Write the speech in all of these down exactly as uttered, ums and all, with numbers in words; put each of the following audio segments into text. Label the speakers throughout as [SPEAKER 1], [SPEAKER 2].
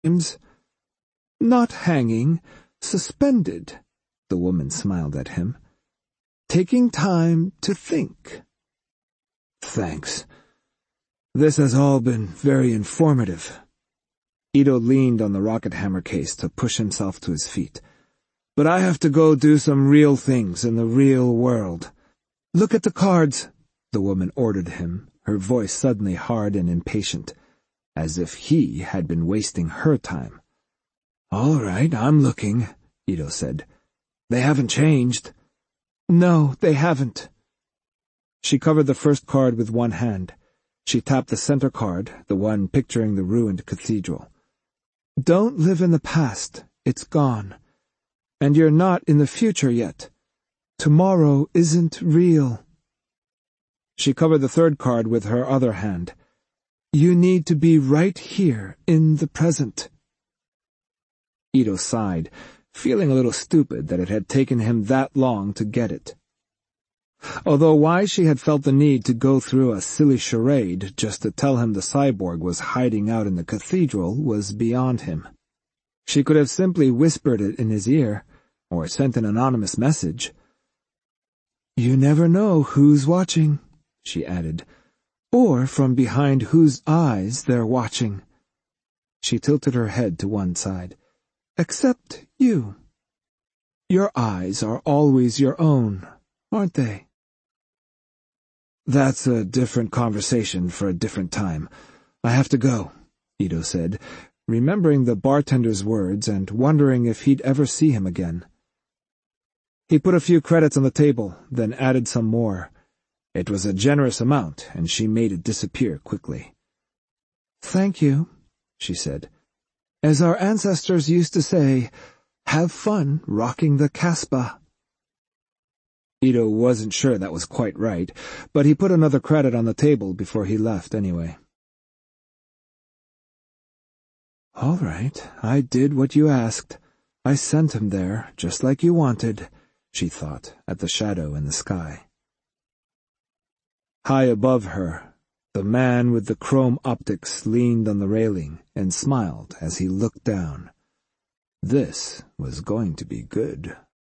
[SPEAKER 1] James. Not hanging, suspended, the woman smiled at him. Taking time to think. Thanks. This has all been very informative. Ito leaned on the rocket hammer case to push himself to his feet. But I have to go do some real things in the real world. Look at the cards, the woman ordered him, her voice suddenly hard and impatient, as if he had been wasting her time. All right, I'm looking, Ito said. They haven't changed. No, they haven't. She covered the first card with one hand. She tapped the center card, the one picturing the ruined cathedral. Don't live in the past. It's gone. And you're not in the future yet. Tomorrow isn't real. She covered the third card with her other hand. You need to be right here in the present. Ito sighed, feeling a little stupid that it had taken him that long to get it. Although why she had felt the need to go through a silly charade just to tell him the cyborg was hiding out in the cathedral was beyond him. She could have simply whispered it in his ear, or sent an anonymous message. You never know who's watching, she added, or from behind whose eyes they're watching. She tilted her head to one side. Except you. Your eyes are always your own, aren't they? That's a different conversation for a different time. I have to go, Ito said, remembering the bartender's words and wondering if he'd ever see him again. He put a few credits on the table, then added some more. It was a generous amount, and she made it disappear quickly. Thank you, she said. As our ancestors used to say, have fun rocking the Casbah. Ito wasn't sure that was quite right, but he put another credit on the table before he left anyway. All right, I did what you asked. I sent him there, just like you wanted, she thought, at the shadow in the sky. High above her, the man with the chrome optics leaned on the railing and smiled as he looked down. This was going to be good.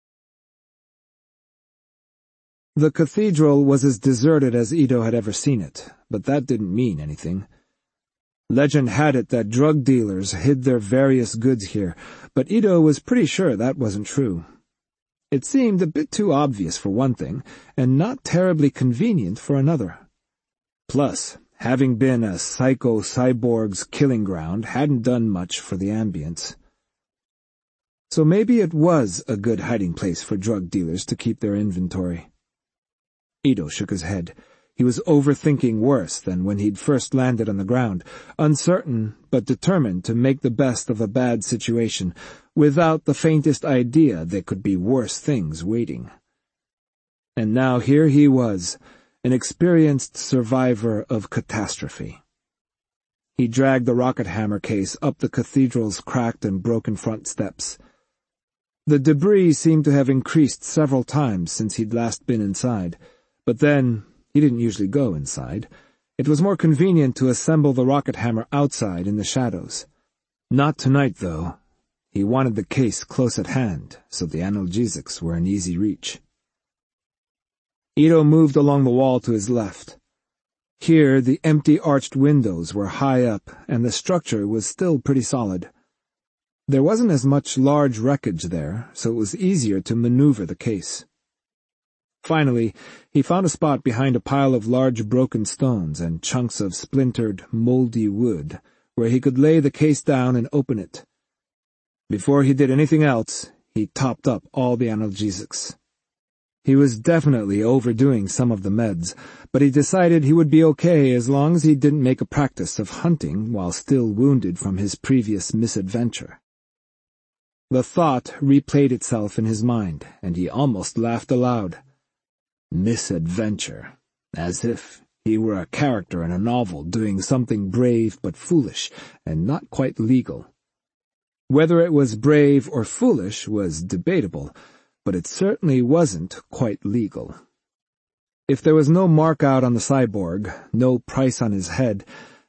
[SPEAKER 1] The cathedral was as deserted as Ito had ever seen it, but that didn't mean anything. Legend had it that drug dealers hid their various goods here, but Ito was pretty sure that wasn't true. It seemed a bit too obvious for one thing, and not terribly convenient for another. Plus, having been a psycho-cyborg's killing ground hadn't done much for the ambience. So maybe it was a good hiding place for drug dealers to keep their inventory. Ito shook his head. He was overthinking worse than when he'd first landed on the ground, uncertain but determined to make the best of a bad situation, without the faintest idea there could be worse things waiting. And now here he was, an experienced survivor of catastrophe. He dragged the rocket hammer case up the cathedral's cracked and broken front steps. The debris seemed to have increased several times since he'd last been inside, but then he didn't usually go inside. It was more convenient to assemble the rocket hammer outside in the shadows. Not tonight, though. He wanted the case close at hand, so the analgesics were in easy reach. Ito moved along the wall to his left. Here the empty arched windows were high up, and the structure was still pretty solid. There wasn't as much large wreckage there, so it was easier to maneuver the case. Finally, he found a spot behind a pile of large broken stones and chunks of splintered, moldy wood, where he could lay the case down and open it. Before he did anything else, he topped up all the analgesics. He was definitely overdoing some of the meds, but he decided he would be okay as long as he didn't make a practice of hunting while still wounded from his previous misadventure. The thought replayed itself in his mind, and he almost laughed aloud. Misadventure, as if he were a character in a novel doing something brave but foolish and not quite legal. Whether it was brave or foolish was debatable, but it certainly wasn't quite legal. If there was no mark out on the cyborg, no price on his head,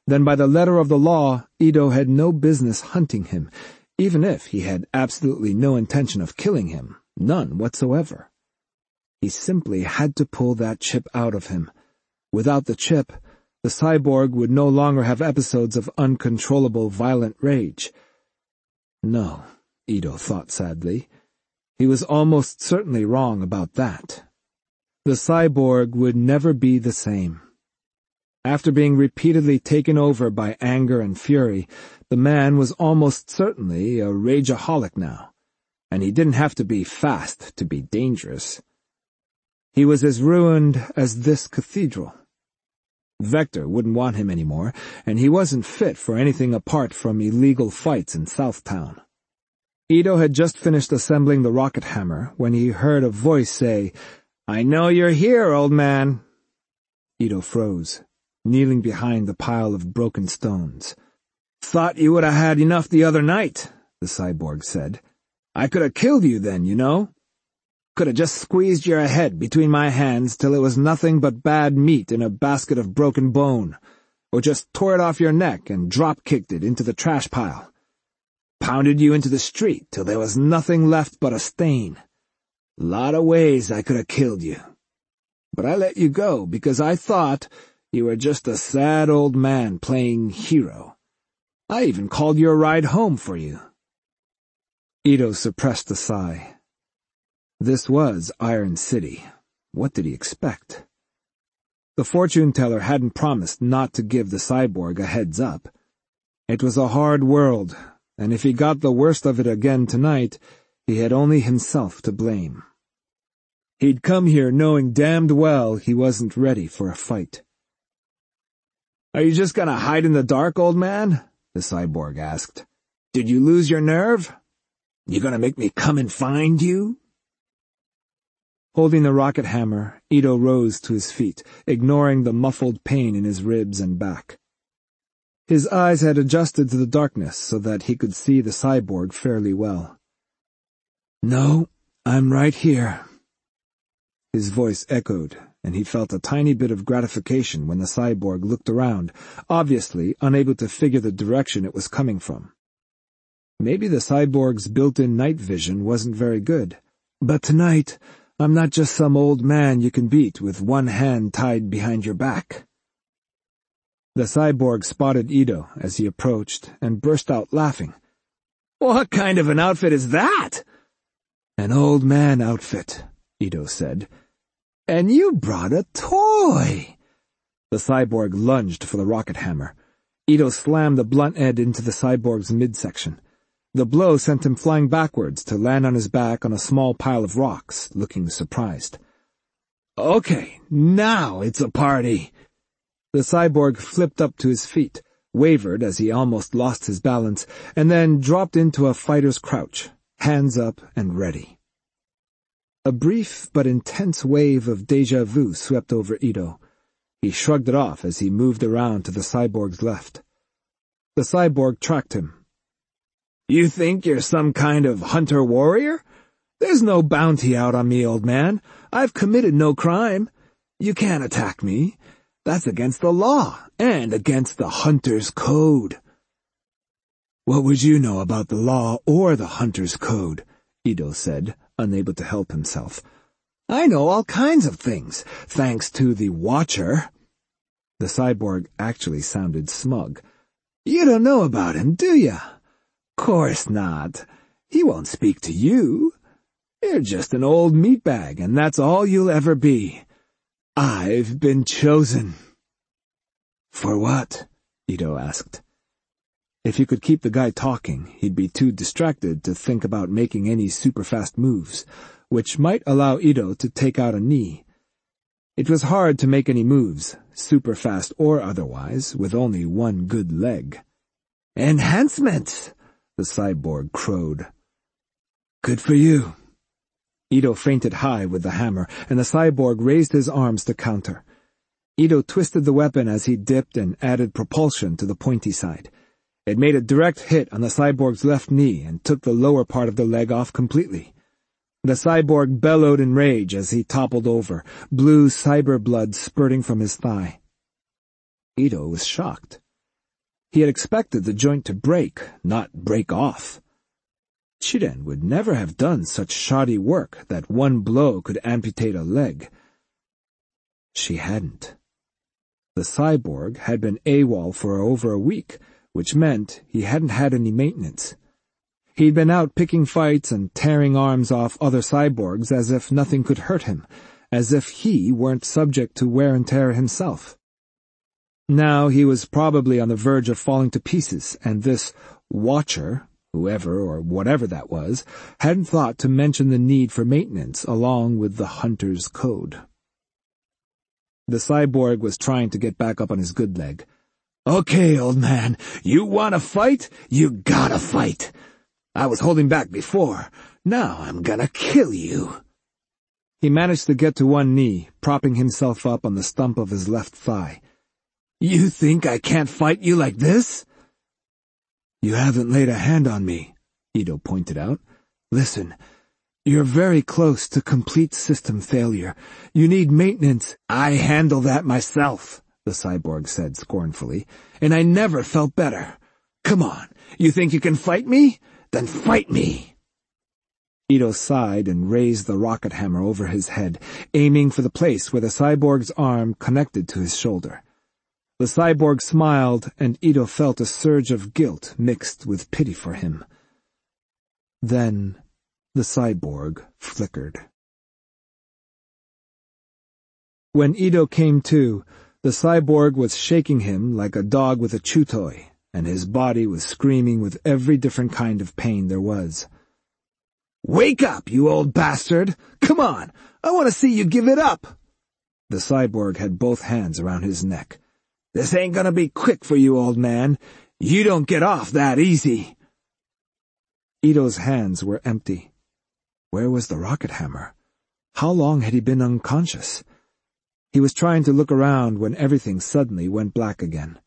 [SPEAKER 1] then by the letter of the law, Ito had no business hunting him, even if he had absolutely no intention of killing him, none whatsoever. He simply had to pull that chip out of him. Without the chip, the cyborg would no longer have episodes of uncontrollable violent rage. No, Ito thought sadly. He was almost certainly wrong about that. The cyborg would never be the same. After being repeatedly taken over by anger and fury, the man was almost certainly a rageaholic now, and he didn't have to be fast to be dangerous. He was as ruined as this cathedral. Vector wouldn't want him anymore, and he wasn't fit for anything apart from illegal fights in Southtown. Ito had just finished assembling the rocket hammer when he heard a voice say, "I know you're here, old man." Ito froze, kneeling behind the pile of broken stones. "Thought you would have had enough the other night," the cyborg said. "I could have killed you then, you know. Could have just squeezed your head between my hands till it was nothing but bad meat in a basket of broken bone, or just tore it off your neck and drop-kicked it into the trash pile. Pounded you into the street till there was nothing left but a stain. Lot of ways I could have killed you. But I let you go because I thought you were just a sad old man playing hero. I even called you a ride home for you." Ito suppressed a sigh. This was Iron City. What did he expect? The fortune-teller hadn't promised not to give the cyborg a heads-up. It was a hard world, and if he got the worst of it again tonight, he had only himself to blame. He'd come here knowing damned well he wasn't ready for a fight. "Are you just gonna hide in the dark, old man?" the cyborg asked. "Did you lose your nerve? You gonna make me come and find you?" Holding the rocket hammer, Ito rose to his feet, ignoring the muffled pain in his ribs and back. His eyes had adjusted to the darkness so that he could see the cyborg fairly well. "No, I'm right here." His voice echoed, and he felt a tiny bit of gratification when the cyborg looked around, obviously unable to figure the direction it was coming from. Maybe the cyborg's built-in night vision wasn't very good, but tonight I'm not just some old man you can beat with one hand tied behind your back. The cyborg spotted Ito as he approached and burst out laughing. "What kind of an outfit is that?" "An old man outfit," Ito said. "And you brought a toy." The cyborg lunged for the rocket hammer. Ito slammed the blunt end into the cyborg's midsection. The blow sent him flying backwards to land on his back on a small pile of rocks, looking surprised. "Okay, now it's a party." The cyborg flipped up to his feet, wavered as he almost lost his balance, and then dropped into a fighter's crouch, hands up and ready. A brief but intense wave of déjà vu swept over Ito. He shrugged it off as he moved around to the cyborg's left. The cyborg tracked him. "You think you're some kind of hunter-warrior? There's no bounty out on me, old man. I've committed no crime. You can't attack me. That's against the law, and against the hunter's code." "What would you know about the law or the hunter's code?" Ito said, unable to help himself. "I know all kinds of things, thanks to the Watcher." The cyborg actually sounded smug. "You don't know about him, do ya? Course not. He won't speak to you. You're just an old meatbag, and that's all you'll ever be. I've been chosen." "For what?" Ito asked. If he could keep the guy talking, he'd be too distracted to think about making any super-fast moves, which might allow Ito to take out a knee. It was hard to make any moves, super-fast or otherwise, with only one good leg. "Enhancements!" the cyborg crowed. "Good for you." Ito feinted high with the hammer, and the cyborg raised his arms to counter. Ito twisted the weapon as he dipped and added propulsion to the pointy side. It made a direct hit on the cyborg's left knee and took the lower part of the leg off completely. The cyborg bellowed in rage as he toppled over, blue cyber blood spurting from his thigh. Ito was shocked. He had expected the joint to break, not break off. Chiren would never have done such shoddy work that one blow could amputate a leg. She hadn't. The cyborg had been AWOL for over a week, which meant he hadn't had any maintenance. He'd been out picking fights and tearing arms off other cyborgs as if nothing could hurt him, as if he weren't subject to wear and tear himself. Now he was probably on the verge of falling to pieces, and this watcher, whoever or whatever that was, hadn't thought to mention the need for maintenance along with the hunter's code. The cyborg was trying to get back up on his good leg. "Okay, old man, you want to fight? You gotta fight. I was holding back before. Now I'm gonna kill you." He managed to get to one knee, propping himself up on the stump of his left thigh. "You think I can't fight you like this?" "You haven't laid a hand on me," Ito pointed out. "Listen, you're very close to complete system failure. You need maintenance." "I handle that myself," the cyborg said scornfully, "and I never felt better. Come on, you think you can fight me? Then fight me." Ito sighed and raised the rocket hammer over his head, aiming for the place where the cyborg's arm connected to his shoulder. The cyborg smiled, and Ito felt a surge of guilt mixed with pity for him. Then the cyborg flickered. When Ito came to, the cyborg was shaking him like a dog with a chew toy, and his body was screaming with every different kind of pain there was. "Wake up, you old bastard! Come on! I want to see you give it up!" The cyborg had both hands around his neck. "This ain't gonna be quick for you, old man. You don't get off that easy." Ito's hands were empty. Where was the rocket hammer? How long had he been unconscious? He was trying to look around when everything suddenly went black again.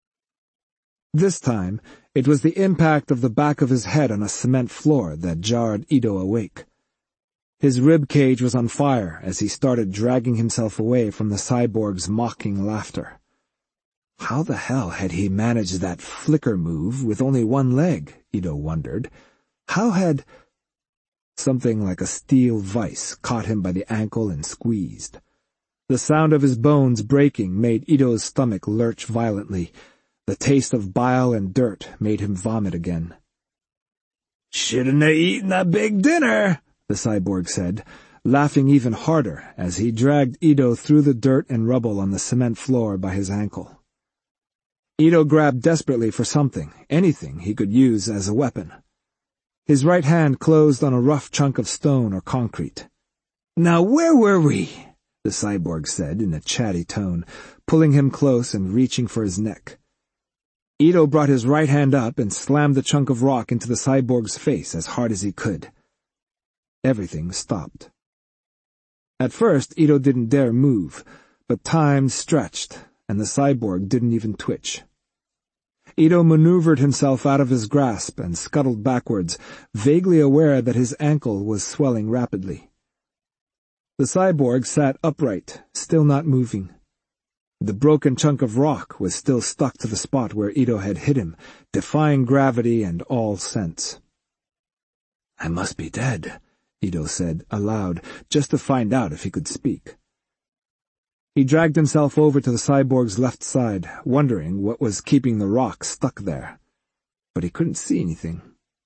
[SPEAKER 1] This time, it was the impact of the back of his head on a cement floor that jarred Ito awake. His rib cage was on fire as he started dragging himself away from the cyborg's mocking laughter. How the hell had he managed that flicker move with only one leg, Ito wondered. How had... Something like a steel vice caught him by the ankle and squeezed. The sound of his bones breaking made Ito's stomach lurch violently. The taste of bile and dirt made him vomit again. "Shouldn't have eaten a big dinner," the cyborg said, laughing even harder as he dragged Ito through the dirt and rubble on the cement floor by his ankle. Ito grabbed desperately for something, anything he could use as a weapon. His right hand closed on a rough chunk of stone or concrete. "Now where were we?" the cyborg said in a chatty tone, pulling him close and reaching for his neck. Ito brought his right hand up and slammed the chunk of rock into the cyborg's face as hard as he could. Everything stopped. At first, Ito didn't dare move, but time stretched, and the cyborg didn't even twitch. Ito maneuvered himself out of his grasp and scuttled backwards, vaguely aware that his ankle was swelling rapidly. The cyborg sat upright, still not moving. The broken chunk of rock was still stuck to the spot where Ito had hit him, defying gravity and all sense. "I must be dead," Ito said, aloud, just to find out if he could speak. He dragged himself over to the cyborg's left side, wondering what was keeping the rock stuck there. But he couldn't see anything.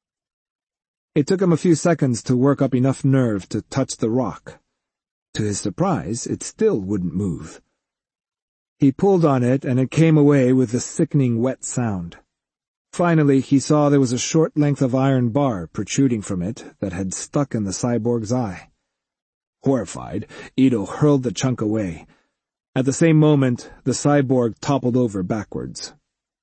[SPEAKER 1] It took him a few seconds to work up enough nerve to touch the rock. To his surprise, it still wouldn't move. He pulled on it, and it came away with a sickening wet sound. Finally, he saw there was a short length of iron bar protruding from it that had stuck in the cyborg's eye. Horrified, Ito hurled the chunk away. At the same moment, the cyborg toppled over backwards.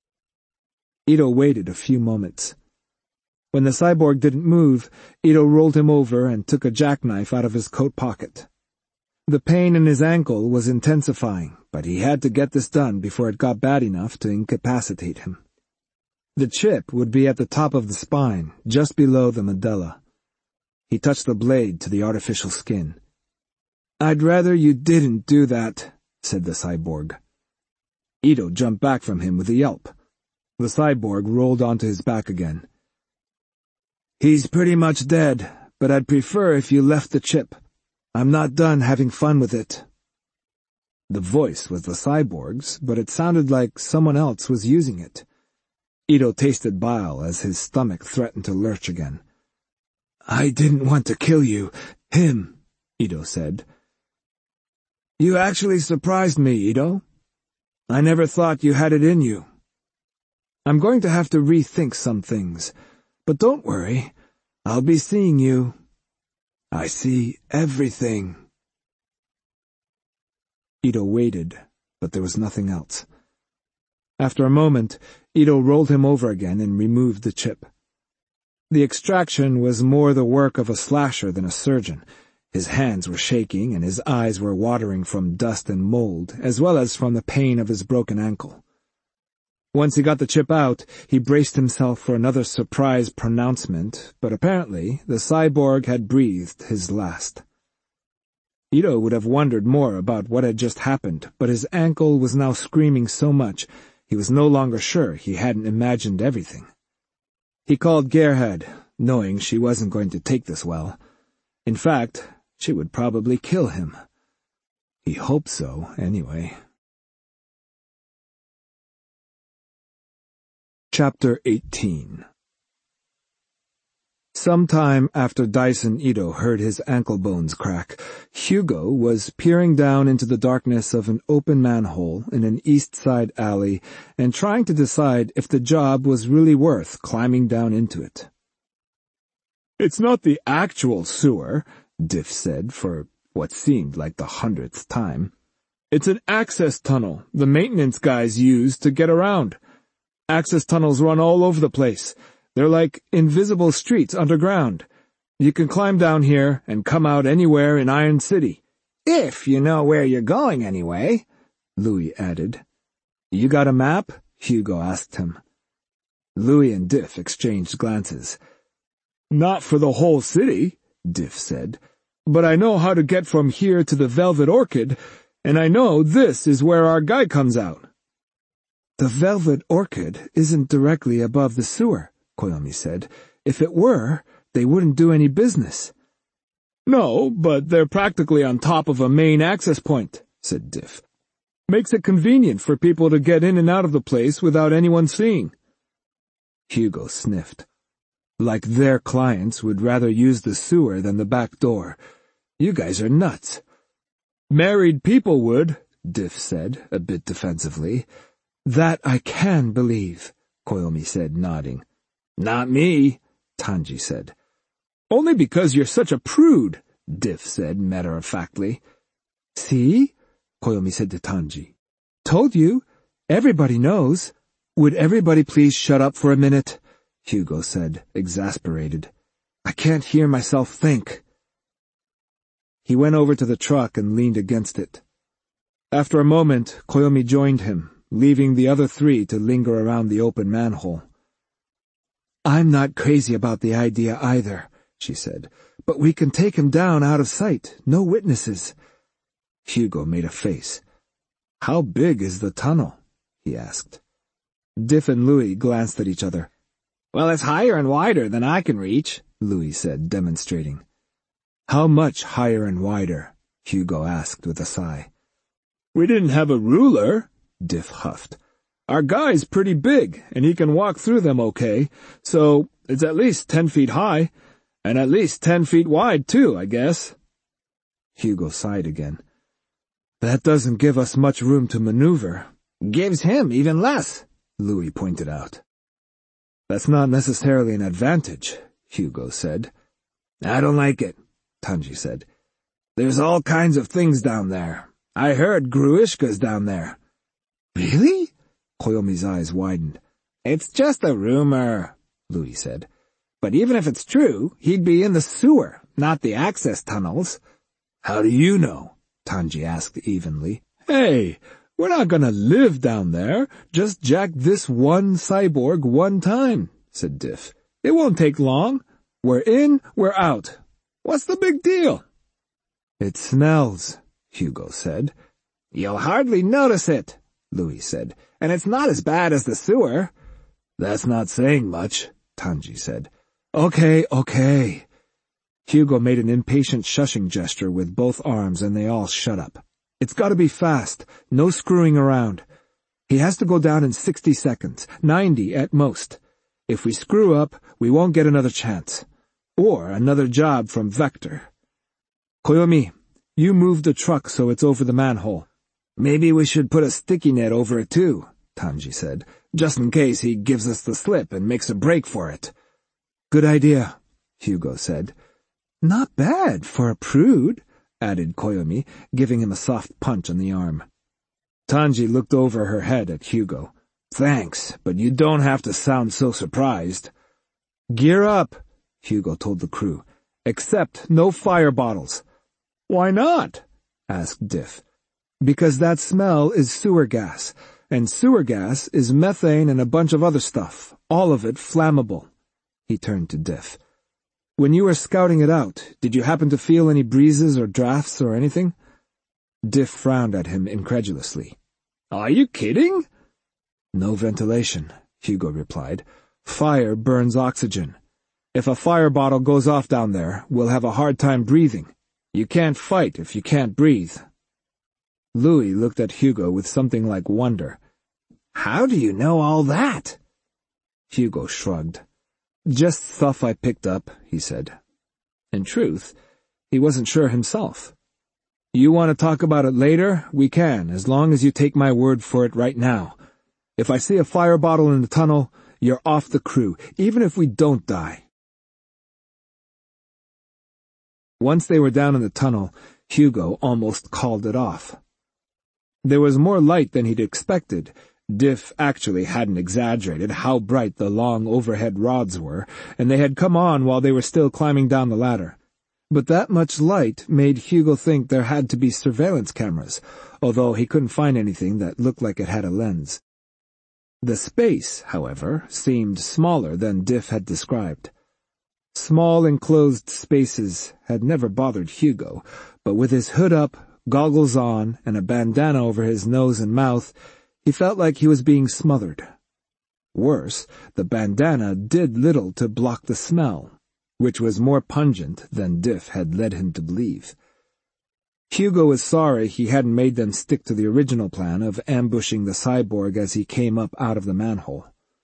[SPEAKER 1] Ito waited a few moments. When the cyborg didn't move, Ito rolled him over and took a jackknife out of his coat pocket. The pain in his ankle was intensifying, but he had to get this done before it got bad enough to incapacitate him. The chip would be at the top of the spine, just below the medulla. He touched the blade to the artificial skin. "I'd rather you didn't do that," said the cyborg. Ito jumped back from him with a yelp. The cyborg rolled onto his back again. He's pretty much dead, but I'd prefer if you left the chip. I'm not done having fun with it. The voice was the cyborg's, but it sounded like someone else was using it. Ito tasted bile as his stomach threatened to lurch again. I didn't want to kill you. Him, Ito said. You actually surprised me, Ito. I never thought you had it in you. I'm going to have to rethink some things, but don't worry. I'll be seeing you. I see everything. Ito waited, but there was nothing else. After a moment, Ito rolled him over again and removed the chip. The extraction was more the work of a slasher than a surgeon. His hands were shaking and his eyes were watering from dust and mold, as well as from the pain of his broken ankle. Once he got the chip out, he braced himself for another surprise pronouncement, but apparently the cyborg had breathed his last. Ito would have wondered more about what had just happened, but his ankle was now screaming so much he was no longer sure he hadn't imagined everything. He called Gerhard, knowing she wasn't going to take this well. In fact, she would probably kill him. He hoped so, anyway. Chapter eighteen. Sometime after Dyson Ito heard his ankle bones crack, Hugo was peering down into the darkness of an open manhole in an east side alley and trying to decide if the job was really worth climbing down into it. It's not the actual sewer, Diff said for what seemed like the hundredth time. It's an access tunnel the maintenance guys use to get around. Access tunnels run all over the place. They're like invisible streets underground. You can climb down here and come out anywhere in Iron City. If you know where you're going anyway, Louis added. You got a map? Hugo asked him. Louis and Diff exchanged glances. Not for the whole city, Diff said, but I know how to get from here to the Velvet Orchid, and I know this is where our guy comes out. The Velvet Orchid isn't directly above the sewer, Koyomi said. If it were, they wouldn't do any business. No, but they're practically on top of a main access point, said Diff. Makes it convenient for people to get in and out of the place without anyone seeing. Hugo sniffed. Like their clients would rather use the sewer than the back door. You guys are nuts. Married people would, Diff said, a bit defensively. That I can believe, Koyomi said, nodding. Not me, Tanji said. Only because you're such a prude, Diff said matter-of-factly. See? Koyomi said to Tanji. Told you. Everybody knows. Would everybody please shut up for a minute? Hugo said, exasperated. I can't hear myself think. He went over to the truck and leaned against it. After a moment, Koyomi joined him, leaving the other three to linger around the open manhole. I'm not crazy about the idea either, she said, but we can take him down out of sight, no witnesses. Hugo made a face. How big is the tunnel? He asked. Diff and Louis glanced at each other. Well, it's higher and wider than I can reach, Louis said, demonstrating. How much higher and wider? Hugo asked with a sigh. We didn't have a ruler, Diff huffed. Our guy's pretty big, and he can walk through them okay, so it's at least ten feet high, and at least ten feet wide, too, I guess. Hugo sighed again. That doesn't give us much room to maneuver. Gives him even less, Louis pointed out. That's not necessarily an advantage, Hugo said. I don't like it, Tanji said. There's all kinds of things down there. I heard Gruishka's down there. Really? Koyomi's eyes widened. It's just a rumor, Louis said. But even if it's true, he'd be in the sewer, not the access tunnels. How do you know? Tanji asked evenly. Hey, we're not gonna live down there. Just jack this one cyborg one time, said Diff. It won't take long. We're in, we're out. What's the big deal? It smells, Hugo said. You'll hardly notice it, Louis said. And it's not as bad as the sewer. That's not saying much, Tanji said. Okay, okay. Hugo made an impatient shushing gesture with both arms and they all shut up. It's gotta be fast, no screwing around. He has to go down in sixty seconds, ninety at most. If we screw up, we won't get another chance. Or another job from Vector. Koyomi, you move the truck so it's over the manhole. Maybe we should put a sticky net over it too, Tanji said, just in case he gives us the slip and makes a break for it. Good idea, Hugo said. Not bad for a prude, added Koyomi, giving him a soft punch on the arm. Tanji looked over her head at Hugo. Thanks, but you don't have to sound so surprised. Gear up, Hugo told the crew. Except no fire bottles. Why not? Asked Diff. Because that smell is sewer gas, and sewer gas is methane and a bunch of other stuff, all of it flammable. He turned to Diff. When you were scouting it out, did you happen to feel any breezes or drafts or anything? Diff frowned at him incredulously. Are you kidding? No ventilation, Hugo replied. Fire burns oxygen. If a fire bottle goes off down there, we'll have a hard time breathing. You can't fight if you can't breathe. Louis looked at Hugo with something like wonder. How do you know all that? Hugo shrugged. Just stuff I picked up, he said. In truth, he wasn't sure himself. You want to talk about it later? We can, as long as you take my word for it right now. If I see a fire bottle in the tunnel, you're off the crew, even if we don't die. Once they were down in the tunnel, Hugo almost called it off. There was more light than he'd expected. Diff actually hadn't exaggerated how bright the long overhead rods were, and they had come on while they were still climbing down the ladder. But that much light made Hugo think there had to be surveillance cameras, although he couldn't find anything that looked like it had a lens. The space, however, seemed smaller than Diff had described. Small enclosed spaces had never bothered Hugo, but with his hood up, goggles on, and a bandana over his nose and mouth, he felt like he was being smothered. Worse, the bandana did little to block the smell, which was more pungent than Diff had led him to believe. Hugo was sorry he hadn't made them stick to the original plan of ambushing the cyborg as he came up out of the manhole.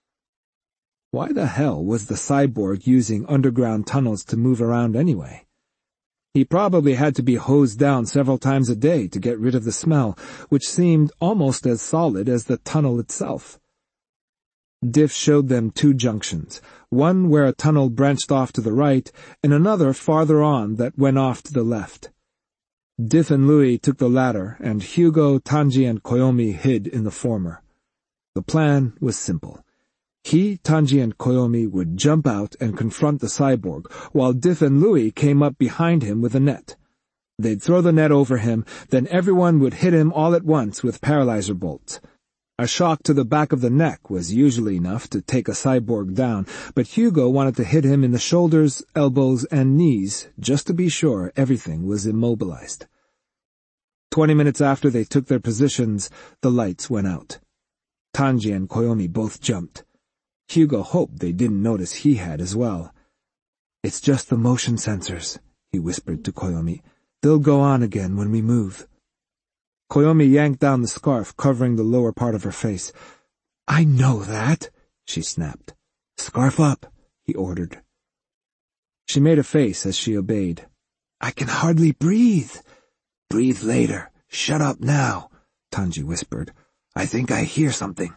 [SPEAKER 1] Why the hell was the cyborg using underground tunnels to move around anyway? He probably had to be hosed down several times a day to get rid of the smell, which seemed almost as solid as the tunnel itself. Diff showed them two junctions, one where a tunnel branched off to the right, and another farther on that went off to the left. Diff and Louis took the latter, and Hugo, Tanji, and Koyomi hid in the former. The plan was simple. He, Tanji, and Koyomi would jump out and confront the cyborg, while Diff and Louis came up behind him with a net. They'd throw the net over him, then everyone would hit him all at once with paralyzer bolts. A shock to the back of the neck was usually enough to take a cyborg down, but Hugo wanted to hit him in the shoulders, elbows, and knees, just to be sure everything was immobilized. Twenty minutes after they took their positions, the lights went out. Tanji and Koyomi both jumped. Hugo hoped they didn't notice he had as well. It's just the motion sensors, he whispered to Koyomi. They'll go on again when we move. Koyomi yanked down the scarf covering the lower part of her face. I know that, she snapped. Scarf up, he ordered. She made a face as she obeyed. I can hardly breathe. Breathe later. Shut up now, Tanji whispered. I think I hear something.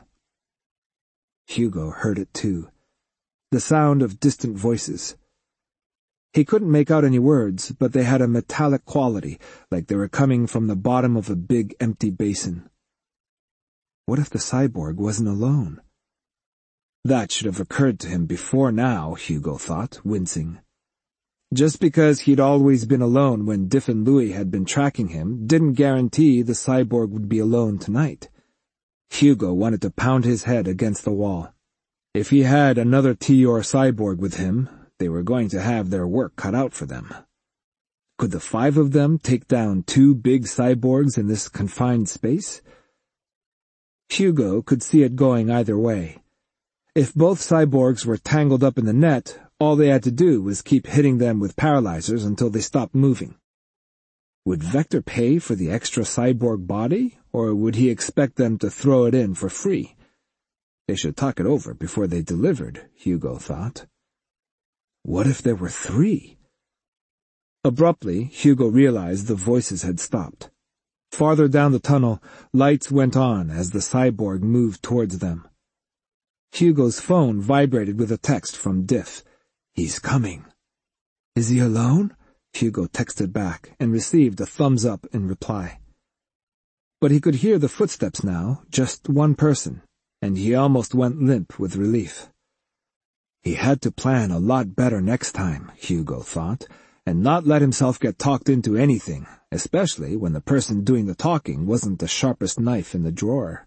[SPEAKER 1] Hugo heard it too. The sound of distant voices. He couldn't make out any words, but they had a metallic quality, like they were coming from the bottom of a big empty basin. What if the cyborg wasn't alone? That should have occurred to him before now, Hugo thought, wincing. Just because he'd always been alone when Diff and Louis had been tracking him didn't guarantee the cyborg would be alone tonight. Hugo wanted to pound his head against the wall. If he had another T-Or cyborg with him, they were going to have their work cut out for them. Could the five of them take down two big cyborgs in this confined space? Hugo could see it going either way. If both cyborgs were tangled up in the net, all they had to do was keep hitting them with paralyzers until they stopped moving. Would Vector pay for the extra cyborg body, or would he expect them to throw it in for free? They should talk it over before they delivered, Hugo thought. What if there were three? Abruptly, Hugo realized the voices had stopped. Farther down the tunnel, lights went on as the cyborg moved towards them. Hugo's phone vibrated with a text from Diff. He's coming. Is he alone? Hugo texted back and received a thumbs up in reply. But he could hear the footsteps now, just one person, and he almost went limp with relief. He had to plan a lot better next time, Hugo thought, and not let himself get talked into anything, especially when the person doing the talking wasn't the sharpest knife in the drawer.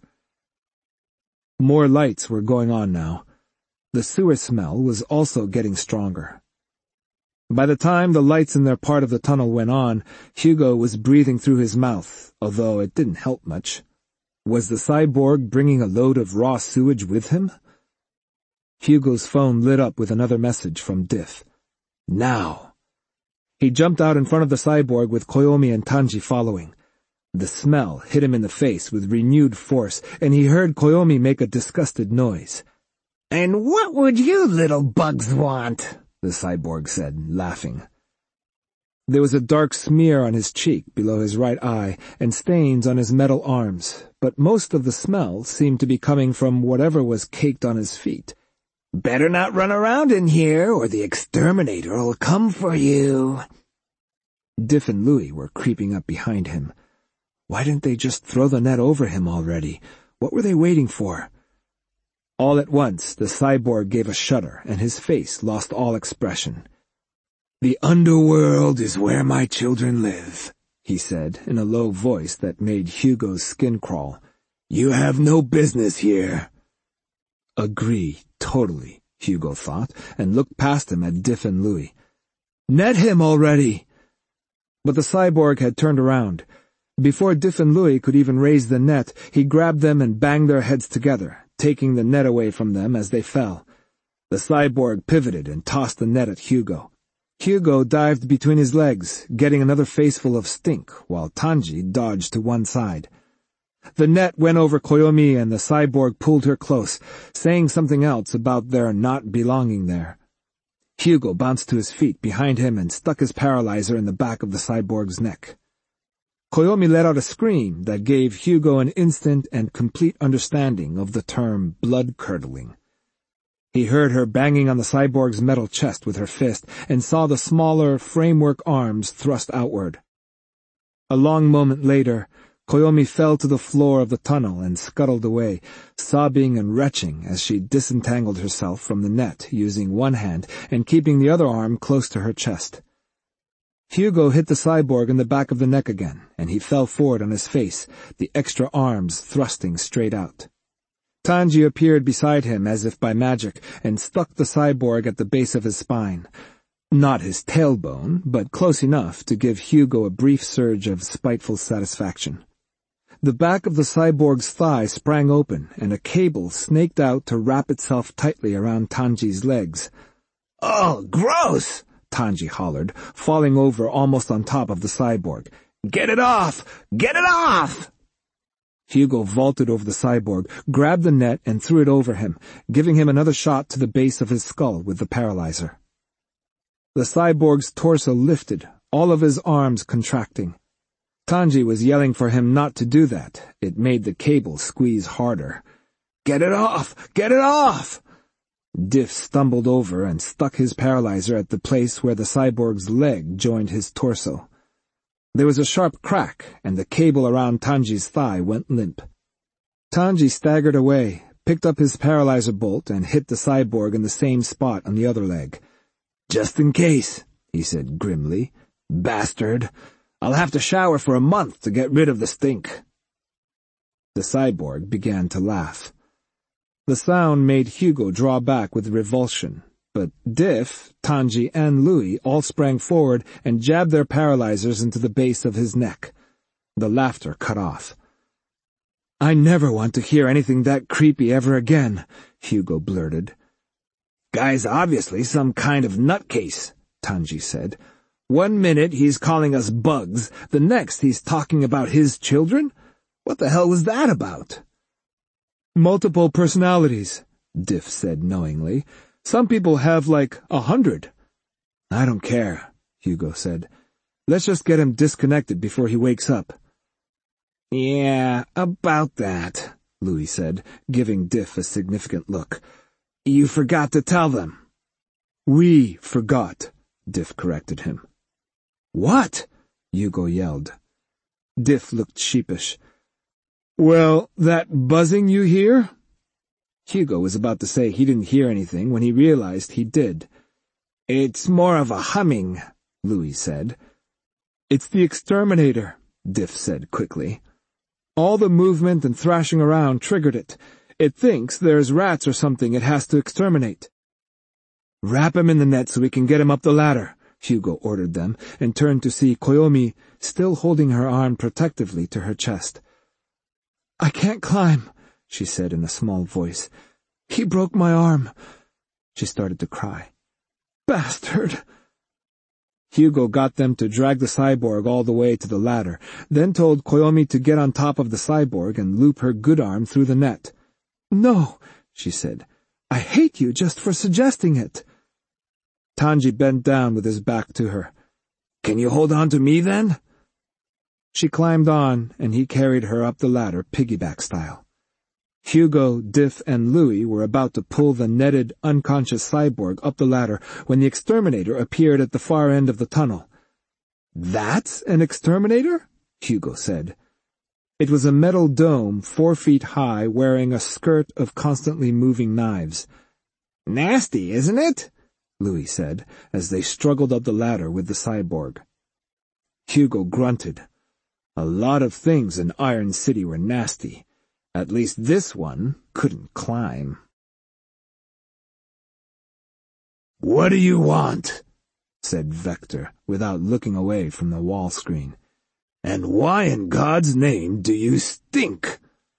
[SPEAKER 1] More lights were going on now. The sewer smell was also getting stronger. By the time the lights in their part of the tunnel went on, Hugo was breathing through his mouth, although it didn't help much. Was the cyborg bringing a load of raw sewage with him? Hugo's phone lit up with another message from Diff. Now! He jumped out in front of the cyborg with Koyomi and Tanji following. The smell hit him in the face with renewed force, and he heard Koyomi make a disgusted noise. "And what would you little bugs want?" the cyborg said, laughing. There was a dark smear on his cheek below his right eye, and stains on his metal arms, but most of the smell seemed to be coming from whatever was caked on his feet. "Better not run around in here, or the exterminator'll come for you." Diff and Louie were creeping up behind him. Why didn't they just throw the net over him already? What were they waiting for? All at once, the cyborg gave a shudder, and his face lost all expression. "The underworld is where my children live," he said, in a low voice that made Hugo's skin crawl. "You have no business here." Agree, totally, Hugo thought, and looked past him at Diff and Louie. "Net him already!" But the cyborg had turned around. Before Diff and Louie could even raise the net, he grabbed them and banged their heads together, taking the net away from them as they fell. The cyborg pivoted and tossed the net at Hugo. Hugo dived between his legs, getting another faceful of stink, while Tanji dodged to one side. The net went over Koyomi and the cyborg pulled her close, saying something else about their not belonging there. Hugo bounced to his feet behind him and stuck his paralyzer in the back of the cyborg's neck. Koyomi let out a scream that gave Hugo an instant and complete understanding of the term blood-curdling. He heard her banging on the cyborg's metal chest with her fist and saw the smaller framework arms thrust outward. A long moment later, Koyomi fell to the floor of the tunnel and scuttled away, sobbing and retching as she disentangled herself from the net using one hand and keeping the other arm close to her chest. Hugo hit the cyborg in the back of the neck again, and he fell forward on his face, the extra arms thrusting straight out. Tanji appeared beside him as if by magic, and stuck the cyborg at the base of his spine. Not his tailbone, but close enough to give Hugo a brief surge of spiteful satisfaction. The back of the cyborg's thigh sprang open, and a cable snaked out to wrap itself tightly around Tanji's legs. "Oh, gross!" Tanji hollered, falling over almost on top of the cyborg. "Get it off! Get it off!" Hugo vaulted over the cyborg, grabbed the net, and threw it over him, giving him another shot to the base of his skull with the paralyzer. The cyborg's torso lifted, all of his arms contracting. Tanji was yelling for him not to do that. It made the cable squeeze harder. "Get it off! Get it off!" Diff stumbled over and stuck his paralyzer at the place where the cyborg's leg joined his torso. There was a sharp crack, and the cable around Tanji's thigh went limp. Tanji staggered away, picked up his paralyzer bolt, and hit the cyborg in the same spot on the other leg. "Just in case," he said grimly. "Bastard! I'll have to shower for a month to get rid of the stink." The cyborg began to laugh. The sound made Hugo draw back with revulsion, but Diff, Tanji, and Louie all sprang forward and jabbed their paralyzers into the base of his neck. The laughter cut off. "I never want to hear anything that creepy ever again," Hugo blurted. Guy's obviously some kind of nutcase, Tanji said. One minute he's calling us bugs, the next he's talking about his children? What the hell was that about? Multiple personalities, Diff said knowingly. Some people have like a hundred. I don't care, Hugo said. Let's just get him disconnected before he wakes up. Yeah, about that, Louis said, giving Diff a significant look. You forgot to tell them. We forgot, Diff corrected him. What? Hugo yelled. Diff looked sheepish. Well, that buzzing you hear? Hugo was about to say he didn't hear anything when he realized he did. It's more of a humming, Louis said. It's the exterminator, Diff said quickly. All the movement and thrashing around triggered it. It thinks there's rats or something it has to exterminate. Wrap him in the net so we can get him up the ladder, Hugo ordered them, and turned to see Koyomi still holding her arm protectively to her chest. I can't climb, she said in a small voice. He broke my arm. She started to cry. Bastard! Hugo got them to drag the cyborg all the way to the ladder, then told Koyomi to get on top of the cyborg and loop her good arm through the net. No, she said. I hate you just for suggesting it. Tanji bent down with his back to her. Can you hold on to me then? She climbed on, and he carried her up the ladder piggyback style. Hugo, Diff, and Louis were about to pull the netted, unconscious cyborg up the ladder when the exterminator appeared at the far end of the tunnel. That's an exterminator? Hugo said. It was a metal dome four feet high wearing a skirt of constantly moving knives. Nasty, isn't it? Louis said, as they struggled up the ladder with the cyborg. Hugo grunted. A lot of things in Iron City were nasty. At least this one couldn't climb. What do you want? Said Vector, without looking away from the wall screen. And why in God's name do you stink?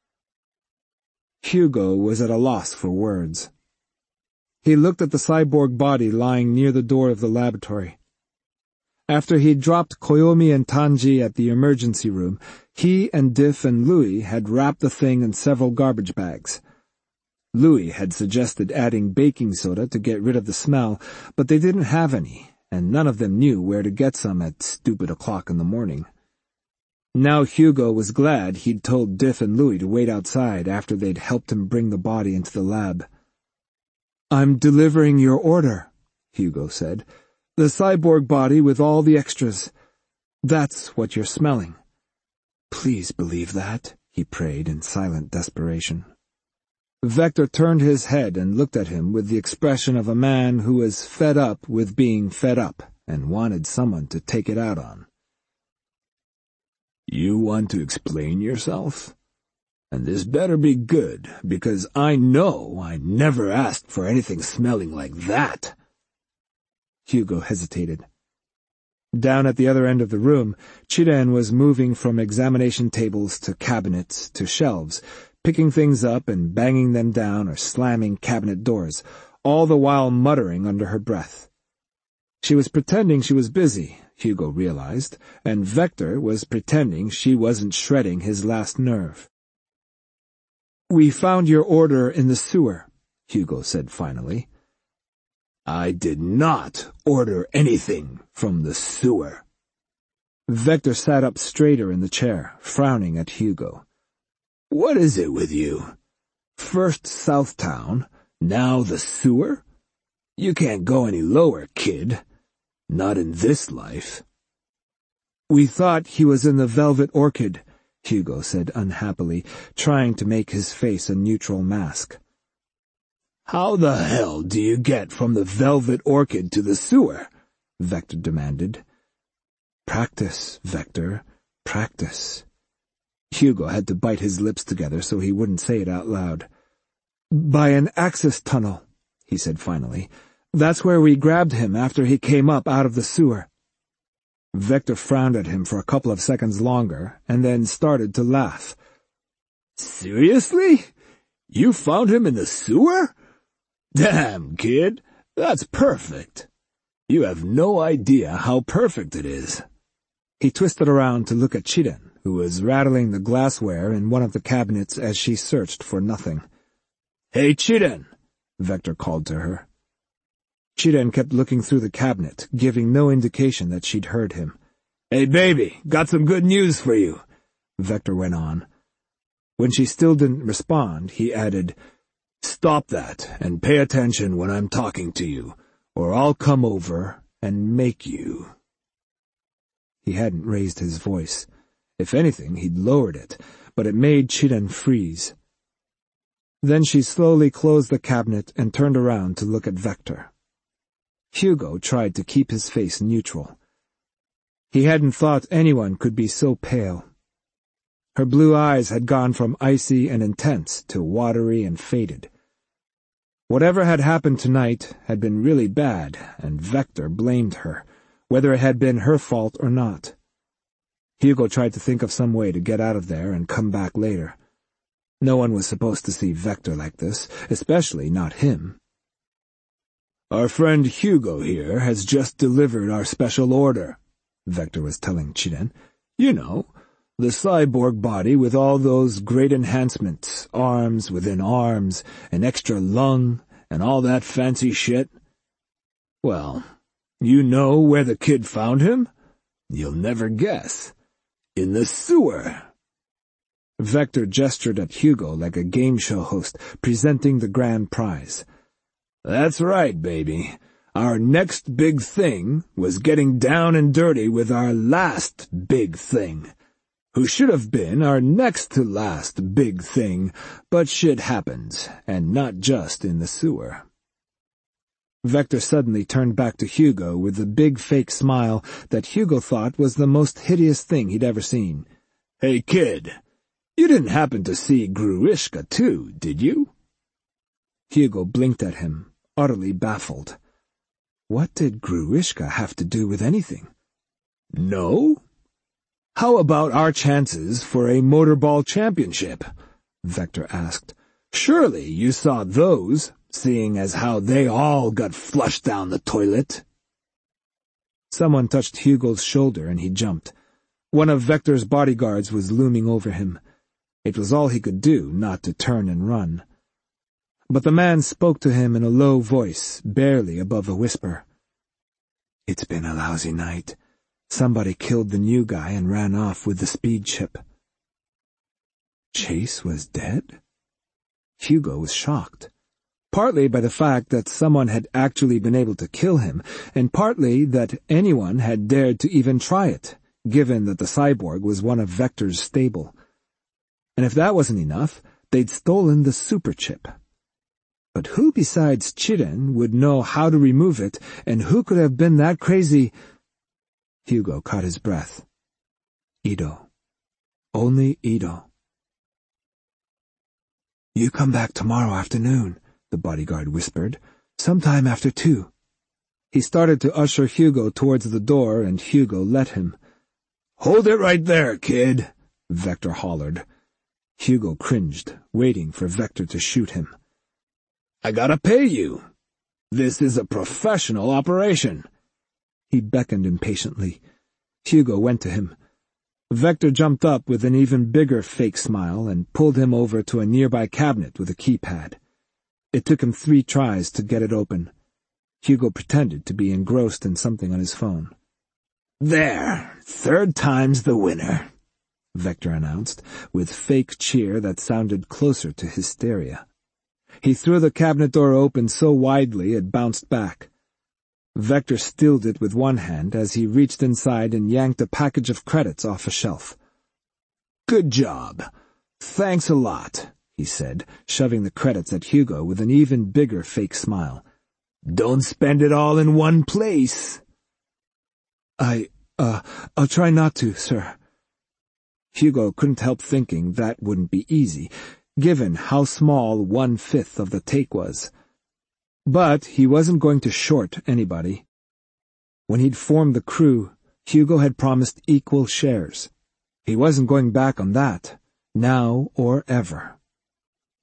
[SPEAKER 1] Hugo was at a loss for words. He looked at the cyborg body lying near the door of the laboratory. After he'd dropped Koyomi and Tanji at the emergency room, he and Diff and Louis had wrapped the thing in several garbage bags. Louis had suggested adding baking soda to get rid of the smell, but they didn't have any, and none of them knew where to get some at stupid o'clock in the morning. Now Hugo was glad he'd told Diff and Louis to wait outside after they'd helped him bring the body into the lab. I'm delivering your order, Hugo said. The cyborg body with all the extras. That's what you're smelling. Please believe that, he prayed in silent desperation. Vector turned his head and looked at him with the expression of a man who was fed up with being fed up and wanted someone to take it out on. You want to explain yourself? And this better be good, because I know I never asked for anything smelling like that. Hugo hesitated. Down at the other end of the room, Chiren was moving from examination tables to cabinets to shelves, picking things up and banging them down or slamming cabinet doors, all the while muttering under her breath. She was pretending she was busy, Hugo realized, and Vector was pretending she wasn't shredding his last nerve. We found your order in the sewer, Hugo said finally. I did not order anything from the sewer. Vector sat up straighter in the chair, frowning at Hugo. What is it with you? First Southtown, now the sewer? You can't go any lower, kid. Not in this life. We thought he was in the Velvet Orchid, Hugo said unhappily, trying to make his face a neutral mask. How the hell do you get from the Velvet Orchid to the sewer? Vector demanded. Practice, Vector, practice. Hugo had to bite his lips together so he wouldn't say it out loud. By an access tunnel, he said finally. That's where we grabbed him after he came up out of the sewer. Vector frowned at him for a couple of seconds longer, and then started to laugh. Seriously? You found him in the sewer? Damn, kid, that's perfect. You have no idea how perfect it is." He twisted around to look at Chiren, who was rattling the glassware in one of the cabinets as she searched for nothing. "Hey, Chiren," Vector called to her. Chiren kept looking through the cabinet, giving no indication that she'd heard him. "Hey, baby, got some good news for you," Vector went on. When she still didn't respond, he added, "Stop that and pay attention when I'm talking to you, or I'll come over and make you." He hadn't raised his voice. If anything, he'd lowered it, but it made Chiren freeze. Then she slowly closed the cabinet and turned around to look at Vector. Hugo tried to keep his face neutral. He hadn't thought anyone could be so pale. Her blue eyes had gone from icy and intense to watery and faded. Whatever had happened tonight had been really bad, and Vector blamed her, whether it had been her fault or not. Hugo tried to think of some way to get out of there and come back later. No one was supposed to see Vector like this, especially not him. "Our friend Hugo here has just delivered our special order," Vector was telling Chiren. "You know, the cyborg body with all those great enhancements, arms within arms, an extra lung, and all that fancy shit. Well, you know where the kid found him? You'll never guess. In the sewer." Vector gestured at Hugo like a game show host presenting the grand prize. "That's right, baby. Our next big thing was getting down and dirty with our last big thing, who should have been our next to last big thing, but shit happens, and not just in the sewer." Vector suddenly turned back to Hugo with the big fake smile that Hugo thought was the most hideous thing he'd ever seen. "Hey, kid, you didn't happen to see Gruishka too, did you?" Hugo blinked at him, utterly baffled. What did Gruishka have to do with anything? "No? How about our chances for a motorball championship?" Vector asked. "Surely you saw those, seeing as how they all got flushed down the toilet." Someone touched Hugo's shoulder and he jumped. One of Vector's bodyguards was looming over him. It was all he could do not to turn and run. But the man spoke to him in a low voice, barely above a whisper. "It's been a lousy night. Somebody killed the new guy and ran off with the speed chip." Chase was dead? Hugo was shocked. Partly by the fact that someone had actually been able to kill him, and partly that anyone had dared to even try it, given that the cyborg was one of Vector's stable. And if that wasn't enough, they'd stolen the super chip. But who besides Chiren would know how to remove it, and who could have been that crazy? Hugo caught his breath. Ido. Only Ido. "You come back tomorrow afternoon," the bodyguard whispered. "Sometime after two." He started to usher Hugo towards the door, and Hugo let him. "Hold it right there, kid," Vector hollered. Hugo cringed, waiting for Vector to shoot him. "I gotta pay you. This is a professional operation." He beckoned impatiently. Hugo went to him. Vector jumped up with an even bigger fake smile and pulled him over to a nearby cabinet with a keypad. It took him three tries to get it open. Hugo pretended to be engrossed in something on his phone. "There, third time's the winner," Vector announced, with fake cheer that sounded closer to hysteria. He threw the cabinet door open so widely it bounced back. Vector stilled it with one hand as he reached inside and yanked a package of credits off a shelf. "Good job. Thanks a lot," he said, shoving the credits at Hugo with an even bigger fake smile. "Don't spend it all in one place." I, uh, I'll try not to, sir." Hugo couldn't help thinking that wouldn't be easy, given how small one-fifth of the take was. But he wasn't going to short anybody. When he'd formed the crew, Hugo had promised equal shares. He wasn't going back on that, now or ever.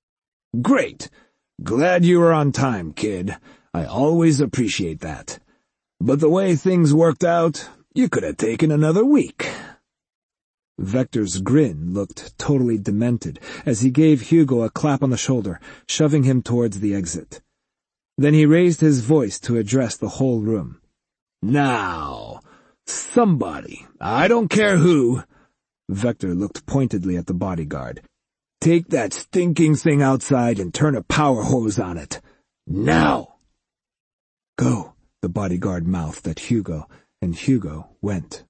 [SPEAKER 1] Great. Glad you were on time, kid. I always appreciate that. But the way things worked out, you could have taken another week. Vector's grin looked totally demented as he gave Hugo a clap on the shoulder, shoving him towards the exit. Then he raised his voice to address the whole room. Now, somebody, I don't care who, Vector looked pointedly at the bodyguard, take that stinking thing outside and turn a power hose on it. Now! Go, the bodyguard mouthed at Hugo, and Hugo went.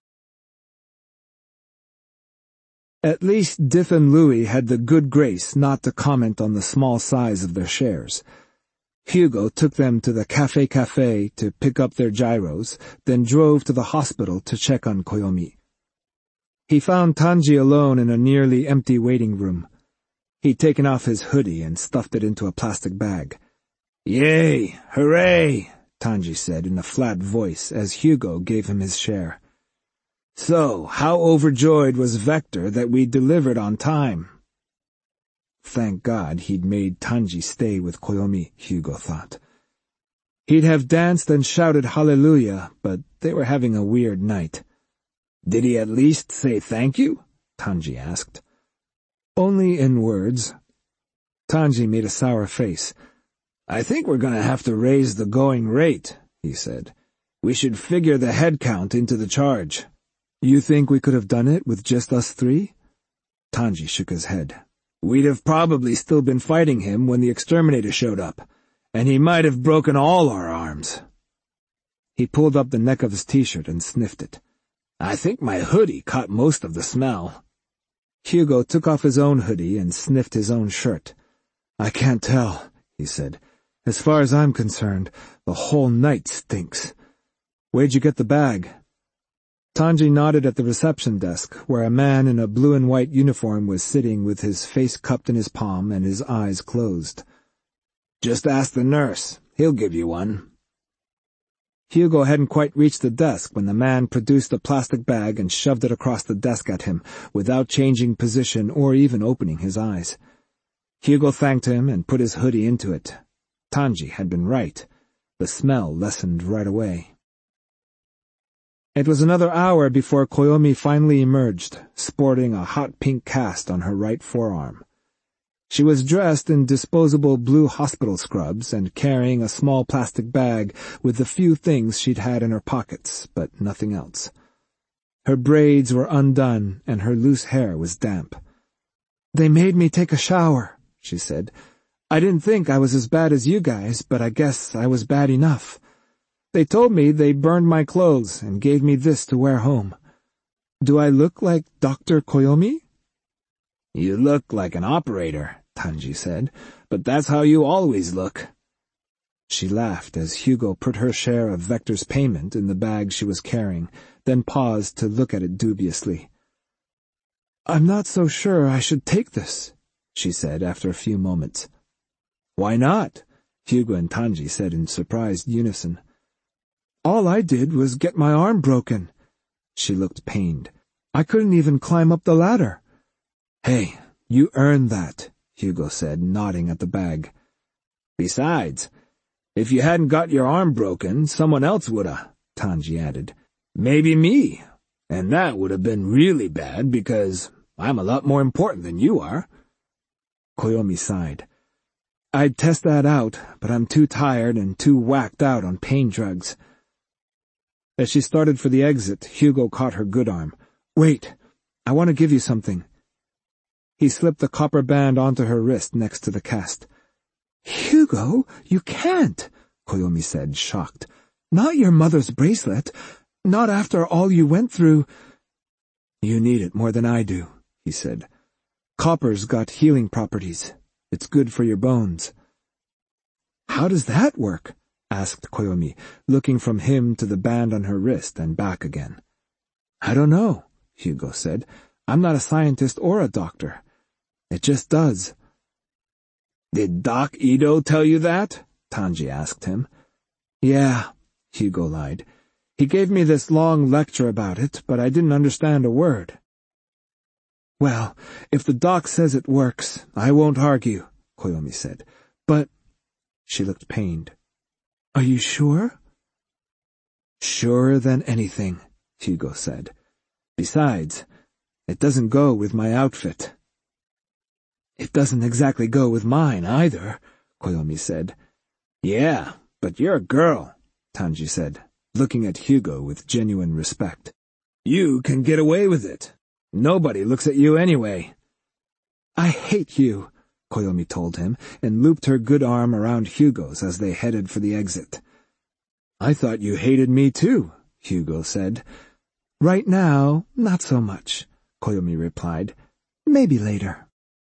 [SPEAKER 1] At least Diff and Louis had the good grace not to comment on the small size of their shares. Hugo took them to the Cafe Cafe to pick up their gyros, then drove to the hospital to check on Koyomi. He found Tanji alone in a nearly empty waiting room. He'd taken off his hoodie and stuffed it into a plastic bag. Yay! Hooray! Tanji said in a flat voice as Hugo gave him his share. So, how overjoyed was Vector that we delivered on time? Thank God he'd made Tanji stay with Koyomi, Hugo thought. He'd have danced and shouted hallelujah, but they were having a weird night. Did he at least say thank you? Tanji asked. Only in words. Tanji made a sour face. I think we're going to have to raise the going rate, he said. We should figure the head count into the charge. You think we could have done it with just us three? Tanji shook his head. We'd have probably still been fighting him when the exterminator showed up, and he might have broken all our arms. He pulled up the neck of his t-shirt and sniffed it. I think my hoodie caught most of the smell. Hugo took off his own hoodie and sniffed his own shirt. I can't tell, he said. As far as I'm concerned, the whole night stinks. Where'd you get the bag? Tanji nodded at the reception desk, where a man in a blue and white uniform was sitting with his face cupped in his palm and his eyes closed. Just ask the nurse. He'll give you one. Hugo hadn't quite reached the desk when the man produced a plastic bag and shoved it across the desk at him, without changing position or even opening his eyes. Hugo thanked him and put his hoodie into it. Tanji had been right. The smell lessened right away. It was another hour before Koyomi finally emerged, sporting a hot pink cast on her right forearm. She was dressed in disposable blue hospital scrubs and carrying a small plastic bag with the few things she'd had in her pockets, but nothing else. Her braids were undone and her loose hair was damp. They made me take a shower, she said. I didn't think I was as bad as you guys, but I guess I was bad enough. They told me they burned my clothes and gave me this to wear home. Do I look like Doctor Koyomi? You look like an operator, Tanji said, but that's how you always look. She laughed as Hugo put her share of Vector's payment in the bag she was carrying, then paused to look at it dubiously. I'm not so sure I should take this, she said after a few moments. Why not? Hugo and Tanji said in surprised unison. All I did was get my arm broken. She looked pained. I couldn't even climb up the ladder. Hey, you earned that, Hugo said, nodding at the bag. Besides, if you hadn't got your arm broken, someone else woulda, Tanji added. Maybe me. And that would have been really bad because I'm a lot more important than you are. Koyomi sighed. I'd test that out, but I'm too tired and too whacked out on pain drugs. As she started for the exit, Hugo caught her good arm. Wait, I want to give you something. He slipped the copper band onto her wrist next to the cast. Hugo, you can't, Koyomi said, shocked. Not your mother's bracelet. Not after all you went through. You need it more than I do, he said. Copper's got healing properties. It's good for your bones. How does that work? Asked Koyomi, looking from him to the band on her wrist and back again. I don't know, Hugo said. I'm not a scientist or a doctor. It just does. Did Doc Ito tell you that? Tanji asked him. Yeah, Hugo lied. He gave me this long lecture about it, but I didn't understand a word. Well, if the doc says it works, I won't argue, Koyomi said. But... She looked pained. Are you sure? Surer than anything, Hugo said. Besides, it doesn't go with my outfit. It doesn't exactly go with mine, either, Koyomi said. Yeah, but you're a girl, Tanji said, looking at Hugo with genuine respect. You can get away with it. Nobody looks at you anyway. I hate you, Koyomi told him, and looped her good arm around Hugo's as they headed for the exit. I thought you hated me too, Hugo said. Right now, not so much, Koyomi replied. Maybe later.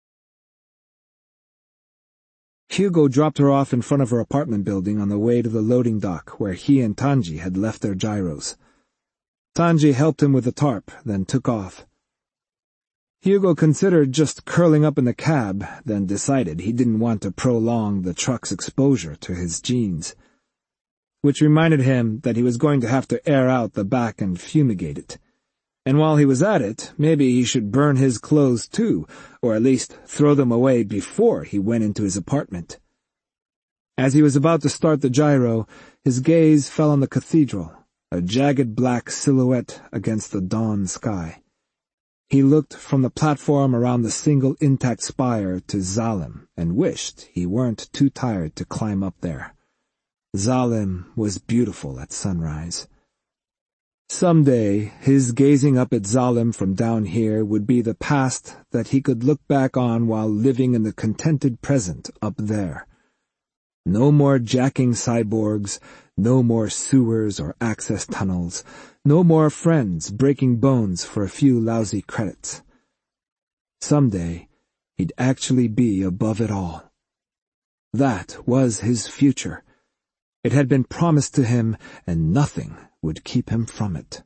[SPEAKER 1] Hugo dropped her off in front of her apartment building on the way to the loading dock where he and Tanji had left their gyros. Tanji helped him with the tarp, then took off. Hugo considered just curling up in the cab, then decided he didn't want to prolong the truck's exposure to his jeans, which reminded him that he was going to have to air out the back and fumigate it. And while he was at it, maybe he should burn his clothes too, or at least throw them away before he went into his apartment. As he was about to start the gyro, his gaze fell on the cathedral, a jagged black silhouette against the dawn sky. He looked from the platform around the single intact spire to Zalim and wished he weren't too tired to climb up there. Zalim was beautiful at sunrise. Someday, his gazing up at Zalim from down here would be the past that he could look back on while living in the contented present up there. No more jacking cyborgs, no more sewers or access tunnels, no more friends breaking bones for a few lousy credits. Someday, he'd actually be above it all. That was his future. It had been promised to him, and nothing would keep him from it.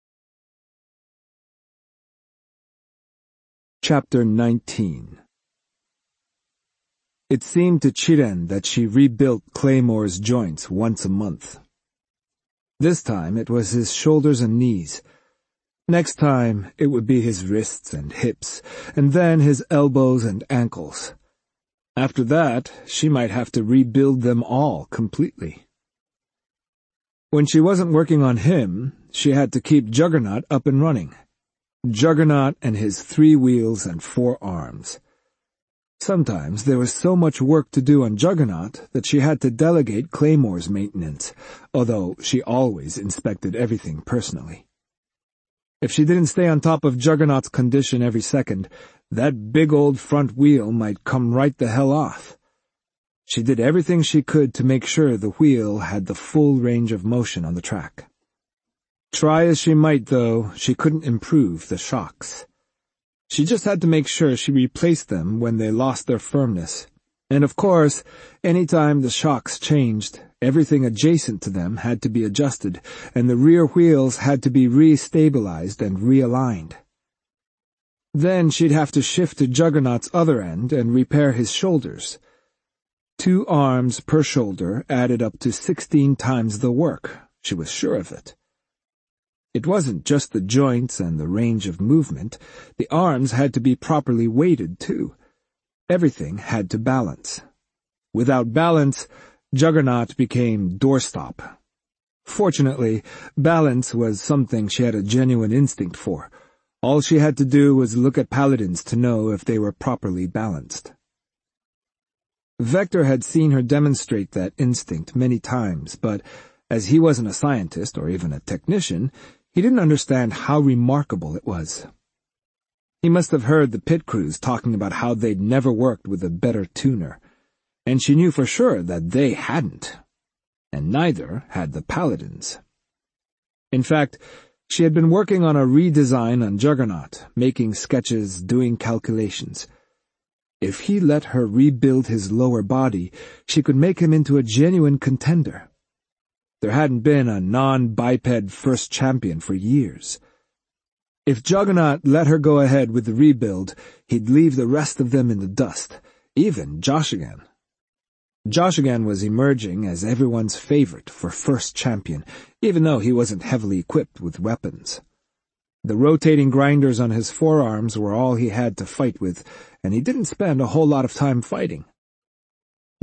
[SPEAKER 1] Chapter nineteen. It seemed to Chiren that she rebuilt Claymore's joints once a month. This time it was his shoulders and knees. Next time it would be his wrists and hips, and then his elbows and ankles. After that, she might have to rebuild them all completely. When she wasn't working on him, she had to keep Juggernaut up and running. Juggernaut and his three wheels and four arms. Sometimes there was so much work to do on Juggernaut that she had to delegate Claymore's maintenance, although she always inspected everything personally. If she didn't stay on top of Juggernaut's condition every second, that big old front wheel might come right the hell off. She did everything she could to make sure the wheel had the full range of motion on the track. Try as she might, though, she couldn't improve the shocks. She just had to make sure she replaced them when they lost their firmness. And of course, any time the shocks changed, everything adjacent to them had to be adjusted, and the rear wheels had to be re-stabilized and realigned. Then she'd have to shift to Juggernaut's other end and repair his shoulders. Two arms per shoulder added up to sixteen times the work, she was sure of it. It wasn't just the joints and the range of movement. The arms had to be properly weighted, too. Everything had to balance. Without balance, Juggernaut became doorstop. Fortunately, balance was something she had a genuine instinct for. All she had to do was look at paladins to know if they were properly balanced. Vector had seen her demonstrate that instinct many times, but as he wasn't a scientist or even a technician, he didn't understand how remarkable it was. He must have heard the pit crews talking about how they'd never worked with a better tuner, and she knew for sure that they hadn't, and neither had the paladins. In fact, she had been working on a redesign on Juggernaut, making sketches, doing calculations. If he let her rebuild his lower body, she could make him into a genuine contender. There hadn't been a non-biped first champion for years. If Juggernaut let her go ahead with the rebuild, he'd leave the rest of them in the dust, even Joshigan. Joshigan was emerging as everyone's favorite for first champion, even though he wasn't heavily equipped with weapons. The rotating grinders on his forearms were all he had to fight with, and he didn't spend a whole lot of time fighting.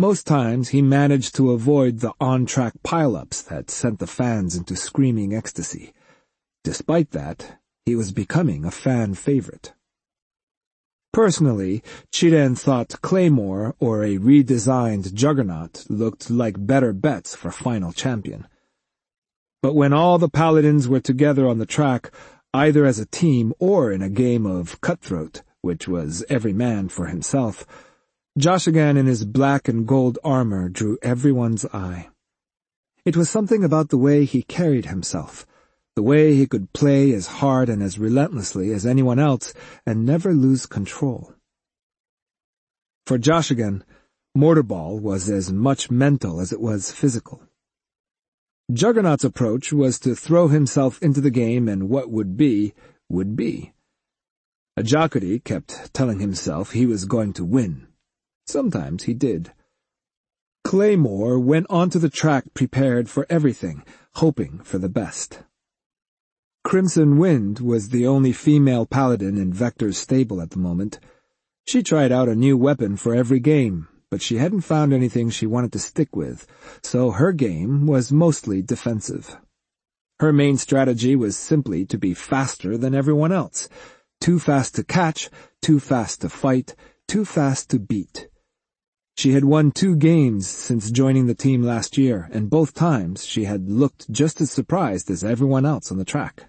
[SPEAKER 1] Most times he managed to avoid the on-track pile-ups that sent the fans into screaming ecstasy. Despite that, he was becoming a fan favorite. Personally, Chiren thought Claymore or a redesigned Juggernaut looked like better bets for final champion. But when all the paladins were together on the track, either as a team or in a game of cutthroat, which was every man for himself, Joshigan in his black and gold armor drew everyone's eye. It was something about the way he carried himself, the way he could play as hard and as relentlessly as anyone else and never lose control. For Joshigan, Mortarball was as much mental as it was physical. Juggernaut's approach was to throw himself into the game, and what would be, would be. Ajakari kept telling himself he was going to win. Sometimes he did. Claymore went onto the track prepared for everything, hoping for the best. Crimson Wind was the only female paladin in Vector's stable at the moment. She tried out a new weapon for every game, but she hadn't found anything she wanted to stick with, so her game was mostly defensive. Her main strategy was simply to be faster than everyone else. Too fast to catch, too fast to fight, too fast to beat. She had won two games since joining the team last year, and both times she had looked just as surprised as everyone else on the track.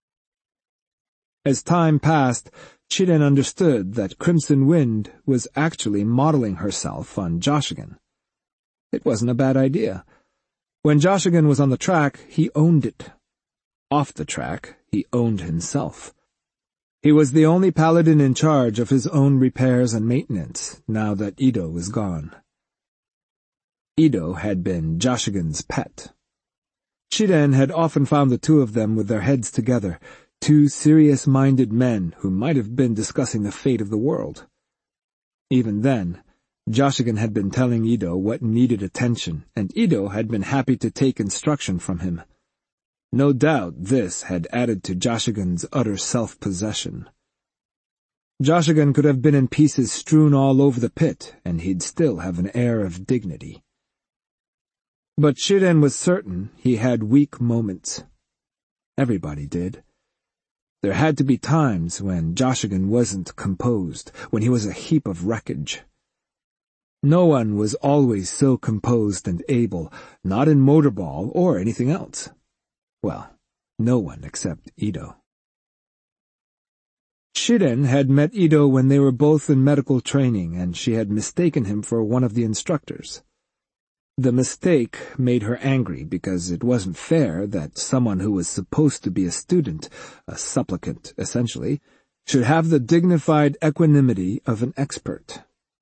[SPEAKER 1] As time passed, Chiren understood that Crimson Wind was actually modeling herself on Joshigan. It wasn't a bad idea. When Joshigan was on the track, he owned it. Off the track, he owned himself. He was the only paladin in charge of his own repairs and maintenance, now that Ido was gone. Ido had been Joshigan's pet. Chiren had often found the two of them with their heads together, two serious-minded men who might have been discussing the fate of the world. Even then, Joshigan had been telling Ido what needed attention, and Ido had been happy to take instruction from him. No doubt this had added to Joshigan's utter self-possession. Joshigan could have been in pieces strewn all over the pit, and he'd still have an air of dignity. But Chiren was certain he had weak moments. Everybody did. There had to be times when Joshigan wasn't composed, when he was a heap of wreckage. No one was always so composed and able, not in Mortarball or anything else. Well, no one except Ido. Chiren had met Ido when they were both in medical training, and she had mistaken him for one of the instructors. The mistake made her angry because it wasn't fair that someone who was supposed to be a student, a supplicant essentially, should have the dignified equanimity of an expert.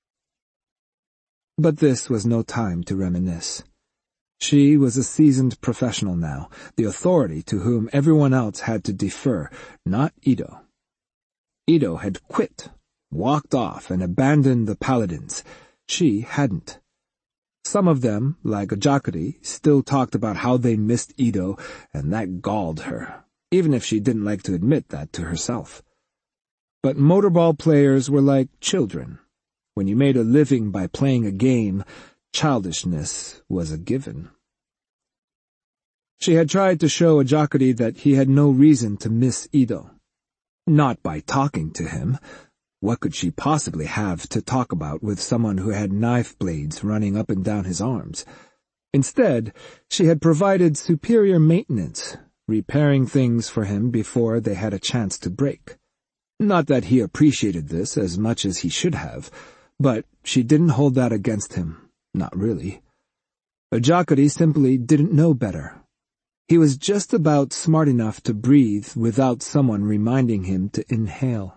[SPEAKER 1] But this was no time to reminisce. She was a seasoned professional now, the authority to whom everyone else had to defer, not Ido. Ido had quit, walked off, and abandoned the paladins. She hadn't. Some of them, like Ajakari, still talked about how they missed Ido, and that galled her, even if she didn't like to admit that to herself. But Mortarball players were like children. When you made a living by playing a game, childishness was a given. She had tried to show Ajakari that he had no reason to miss Ido. Not by talking to him. What could she possibly have to talk about with someone who had knife blades running up and down his arms? Instead, she had provided superior maintenance, repairing things for him before they had a chance to break. Not that he appreciated this as much as he should have, but she didn't hold that against him. Not really. Ajakari simply didn't know better. He was just about smart enough to breathe without someone reminding him to inhale.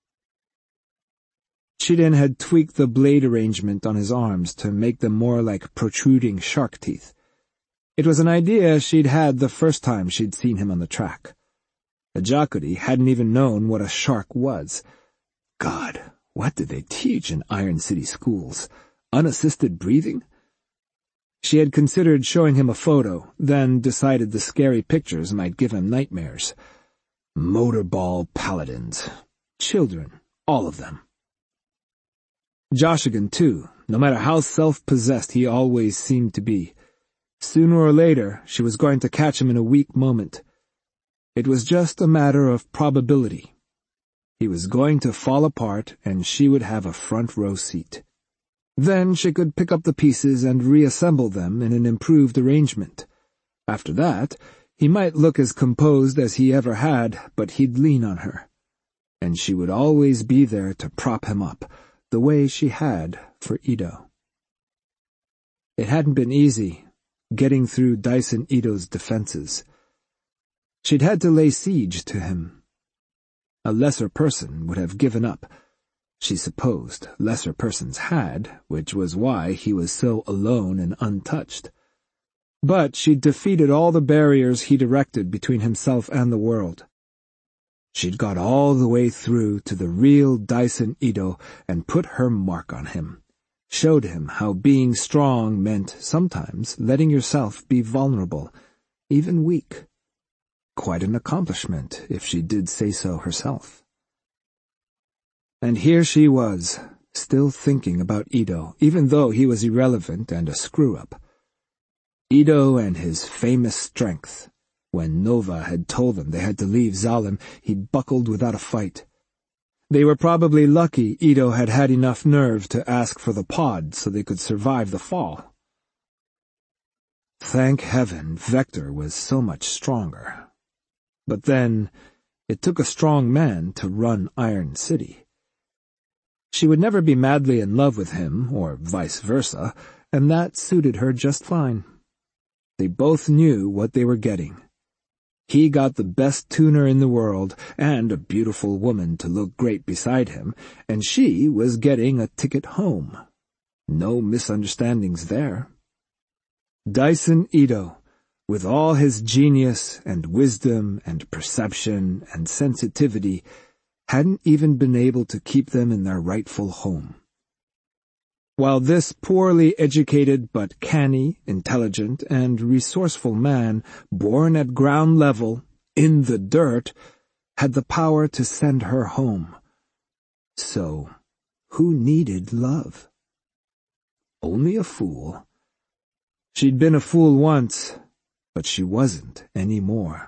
[SPEAKER 1] Chiren had tweaked the blade arrangement on his arms to make them more like protruding shark teeth. It was an idea she'd had the first time she'd seen him on the track. Ajakari hadn't even known what a shark was. God, what did they teach in Iron City schools? Unassisted breathing? She had considered showing him a photo, then decided the scary pictures might give him nightmares. Mortarball paladins. Children, all of them. Joshigan, too, no matter how self-possessed he always seemed to be. Sooner or later, she was going to catch him in a weak moment. It was just a matter of probability. He was going to fall apart, and she would have a front row seat. Then she could pick up the pieces and reassemble them in an improved arrangement. After that, he might look as composed as he ever had, but he'd lean on her. And she would always be there to prop him up, the way she had for Ito. It hadn't been easy, getting through Dyson Ito's defenses. She'd had to lay siege to him. A lesser person would have given up. She supposed lesser persons had, which was why he was so alone and untouched. But she'd defeated all the barriers he'd erected between himself and the world. She'd got all the way through to the real Dyson Ito and put her mark on him, showed him how being strong meant sometimes letting yourself be vulnerable, even weak. Quite an accomplishment, if she did say so herself. And here she was, still thinking about Ito, even though he was irrelevant and a screw-up. Ito and his famous strength. When Nova had told them they had to leave Zalem, he buckled without a fight. They were probably lucky Ito had had enough nerve to ask for the pod so they could survive the fall. Thank heaven Vector was so much stronger. But then, it took a strong man to run Iron City. She would never be madly in love with him, or vice versa, and that suited her just fine. They both knew what they were getting. He got the best tuner in the world, and a beautiful woman to look great beside him, and she was getting a ticket home. No misunderstandings there. Dyson Ito, with all his genius and wisdom and perception and sensitivity, hadn't even been able to keep them in their rightful home. While this poorly educated but canny, intelligent, and resourceful man, born at ground level, in the dirt, had the power to send her home. So, who needed love? Only a fool. She'd been a fool once, but she wasn't any more.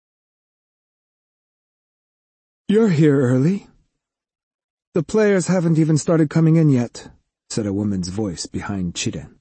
[SPEAKER 1] "You're here early. The players haven't even started coming in yet," said a woman's voice behind Chiden.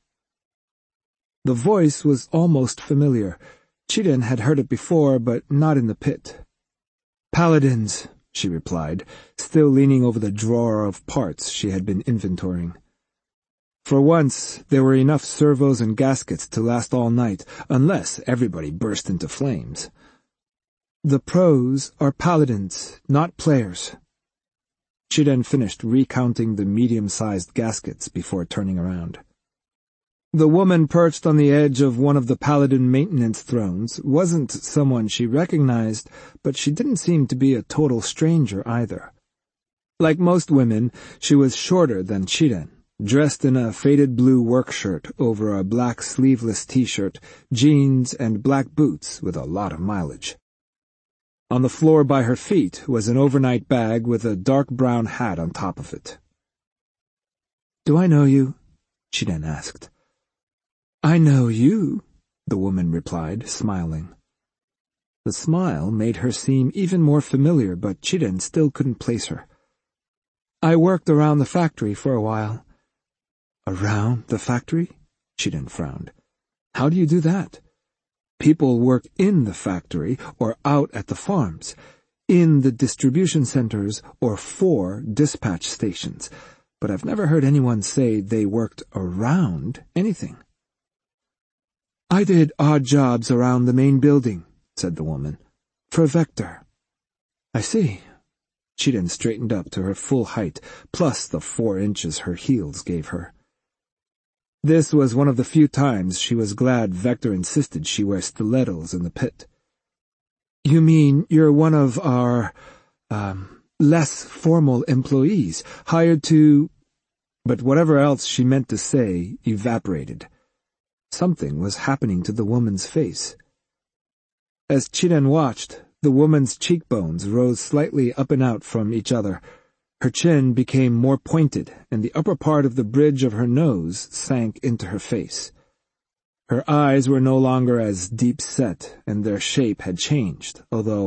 [SPEAKER 1] The voice was almost familiar. Chiden had heard it before, but not in the pit. "Paladins," she replied, still leaning over the drawer of parts she had been inventorying. For once, there were enough servos and gaskets to last all night, unless everybody burst into flames. "The pros are paladins, not players." Chiden finished recounting the medium-sized gaskets before turning around. The woman perched on the edge of one of the paladin maintenance thrones wasn't someone she recognized, but she didn't seem to be a total stranger either. Like most women, she was shorter than Chiden, dressed in a faded blue work shirt over a black sleeveless t-shirt, jeans, and black boots with a lot of mileage. On the floor by her feet was an overnight bag with a dark brown hat on top of it. "Do I know you?" Chiden asked. "I know you," the woman replied, smiling. The smile made her seem even more familiar, but Chiden still couldn't place her. "I worked around the factory for a while." "Around the factory?" Chiden frowned. "How do you do that?" "People work in the factory or out at the farms, in the distribution centers or for dispatch stations, but I've never heard anyone say they worked around anything." "I did odd jobs around the main building," said the woman, "for Vector." "I see." Chiden straightened up to her full height, plus the four inches her heels gave her. This was one of the few times she was glad Vector insisted she wear stilettos in the pit. "You mean you're one of our, um, less formal employees, hired to—" But whatever else she meant to say evaporated. Something was happening to the woman's face. As Chiden watched, the woman's cheekbones rose slightly up and out from each other. Her chin became more pointed, and the upper part of the bridge of her nose sank into her face. Her eyes were no longer as deep-set, and their shape had changed, although